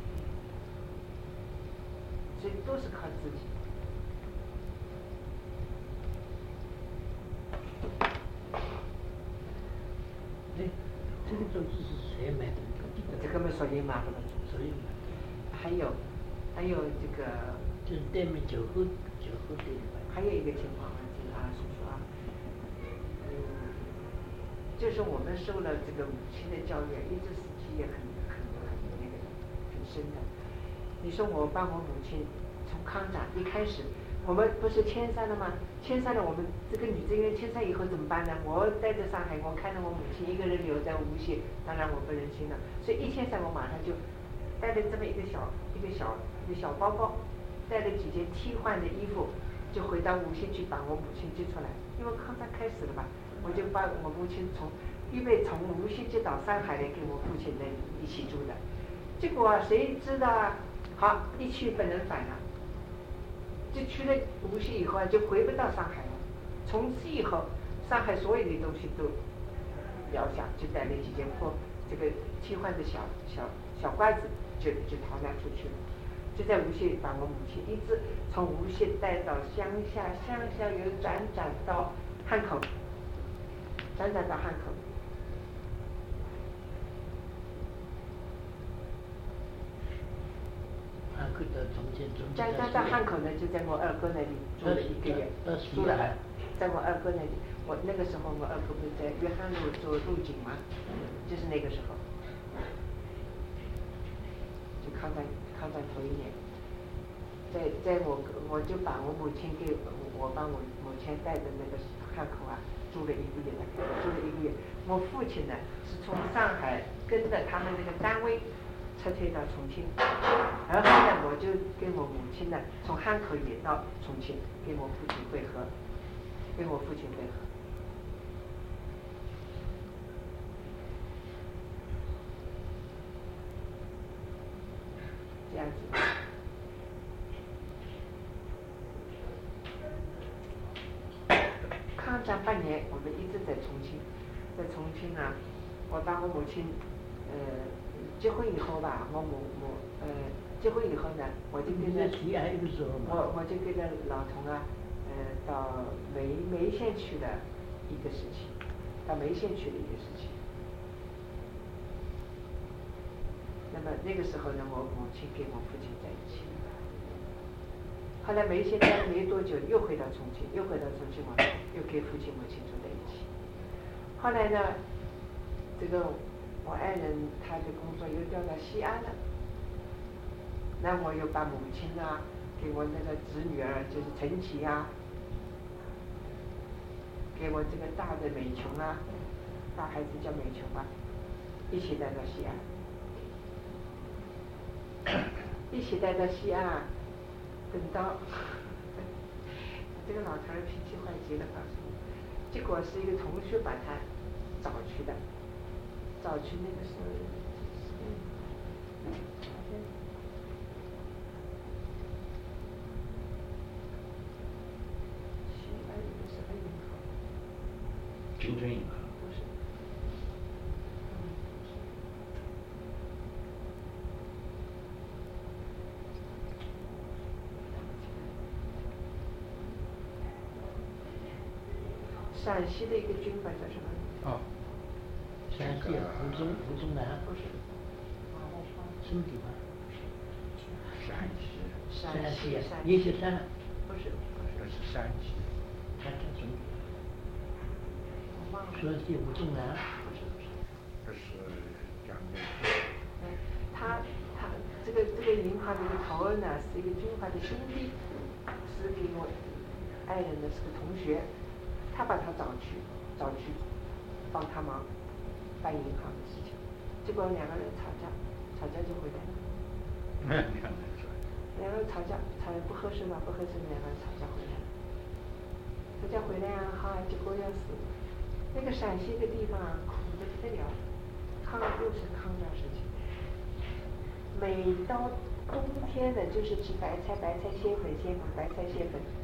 所以都是靠自己。 这个桌子是谁买的？ 这个没说明嘛， 所以买的。 还有这个， 就是对面酒后店里买。 还有一个情况啊，听他叔叔啊，就是我们受了这个母亲的教育，一直死气也很那个很深的。你说我帮我母亲从抗战一开始，我们不是迁山了吗？迁山了，我们这个女职员迁山以后怎么办呢？我待在上海，我看到我母亲一个人留在无锡，当然我不忍心了，所以一迁山我马上就带了这么一个小包包，带了几件替换的衣服，就回到无锡去把我母亲接出来。因为抗战开始了嘛，我就把我母亲预备从无锡接到上海来跟我父亲在一起住的。结果啊，谁知道啊？好，一去不能返了。就去了无锡以后啊，就回不到上海了。从此以后，上海所有的东西都撂下，就带了几件这个替换的小褂子，就逃难出去了。就在无锡把我母亲一直从无锡带到乡下又辗转到汉口，辗转到汉口。 汉口的中间。 到汉口呢，就在我二哥那里住了1个月，住了，在我二哥那里。我那个时候我二哥不是在约翰路做路警吗？就是那个时候，就抗战头1年，我就把我母亲我把我母亲带的那个汉口啊，住了1个月。我父亲呢是从上海跟着他们那个单位撤退到重庆，然后呢我就跟我母亲呢从汉口也到重庆跟我父亲会合。这样子。抗战8年，我们一直在重庆。 在重庆啊，我把我母亲结婚以后吧，结婚以后呢，我就跟着我就跟着老童啊，到梅县去的一个事情，到梅县去的一个事情。那么那个时候呢，我母亲跟我父亲在一起。后来梅县待没多久，又回到重庆，我又跟父亲母亲住在一起。后来呢，这个我爱人他的工作又调到西安了，那我又把母亲啊，给我那个侄女儿就是陈琦啊，给我这个大的美琼啊，大孩子叫美琼啊，一起带到西安。一起带到西安，等到这个老头儿脾气坏极了，告诉你，结果是一个同学把他找去的，找去那个时候京城银行。 不是。陕西的一个军阀叫什么？ 哦， 陕西胡宗南。 不是。 什么地方？ 陕西。 阎锡山。 不是。 这是陕西。 他叫什么？ 我忘了。 说是胡宗南。 这是讲的。 他这个银行的一个头儿呢，是一个军阀的兄弟，是给我爱人的是个同学。他把他找去帮他忙办银行的事情，结果两个人吵架就回来了。两个人吵架不合适了，两个人吵架回来了。吵架回来啊，好，结果要死。那个陕西的地方啊，苦得不得了，又是抗战时期。每到冬天呢，就是吃白菜蟹粉，白菜蟹粉。